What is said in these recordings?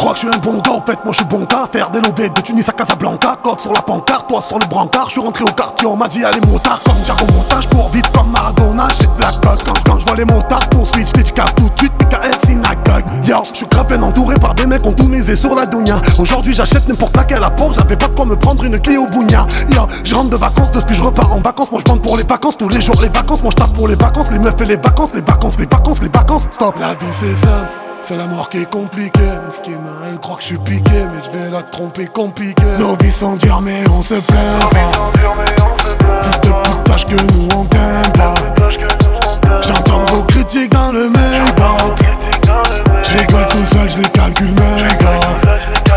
crois que je suis un bon gars, en fait moi je suis bon gars. Faire des lovés de Tunis à Casablanca. Code sur la pancarte, toi sur le brancard. Je suis rentré au quartier, on m'a dit allez motard. Comme Diago Mota, je cours vite comme Maradona. J'ai de la coque quand je vois les motards poursuite. Je dédicace tout de suite, PKL synagogue. Yo, je suis grave bien entouré par des mecs qui ont tout misé sur la dounia. Aujourd'hui j'achète n'importe laquelle apporte. J'avais pas de quoi me prendre une clé au bougna. Yo, je rentre de vacances, depuis je repars en vacances. Moi je bande pour les vacances, tous les jours les vacances. Moi je tape pour les vacances, les meufs et les vacances. Les vacances, les vacances, les vacances. Stop, la vie c'est simple. C'est la mort qui est compliquée. Mesquine, elle croit que je suis piqué, mais je vais la tromper compliqué. Nos vies sont dures mais on se plaint pas. Fils de pute, tâche que nous on t'aime pas. J'entends vos critiques dans le mailbox. Je rigole tout seul, je les calcule même pas.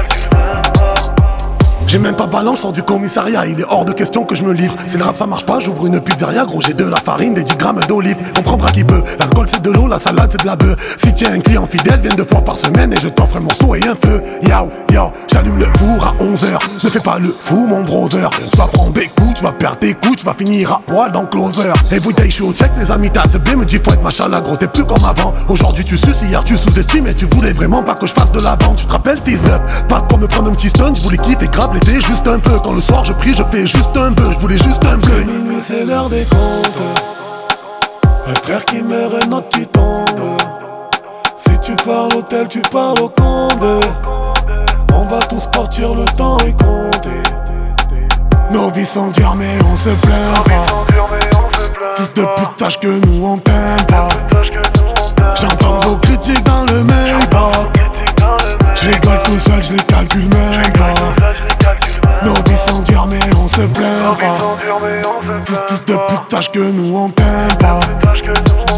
J'ai même pas balance, je sors du commissariat. Il est hors de question que je me livre. Si le rap ça marche pas, j'ouvre une pizzeria. Gros j'ai de la farine, des 10 grammes d'olive. On prendra qui peut, l'alcool c'est de l'eau, la salade c'est de la bœuf. Si tiens un client fidèle, viens 2 fois par semaine et je t'offre un morceau et un feu. Yo, yo, j'allume le four à 11h. Ne fais pas le fou mon brother. Tu vas prendre des coups, tu vas perdre tes coups, tu vas finir à poil dans Closer. Everyday je suis au check, les amis t'as bien me dit faut être machallah gros, t'es plus comme avant. Aujourd'hui tu suces, hier tu sous-estimes et tu voulais vraiment pas que je fasse de la vente. Tu te rappelles fils d'up, pas de quoi me prendre un petit stun. Je voulais kiffer grave l'été juste un peu. Quand le soir je prie, je fais juste un peu. Je voulais juste un bleu. Minuit c'est l'heure des comptes. Un frère qui meurt, un autre qui tombe. Si tu pars à l'hôtel, tu pars au combe. On va tous partir, le temps est compté. Nos vies sont dures mais on se plaint pas. Fils de pute, tâche que nous on t'aime pas. J'entends vos critiques dans le mailbox. Je rigole tout seul, je les calcule même pas. Nos vies sont dures mais on se plaint pas. Fils de pute, tâche que nous on t'aime pas.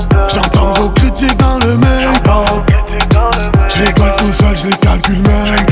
J'entends vos critiques dans le mailbox. Je rigole tout seul, je les calcule même pas.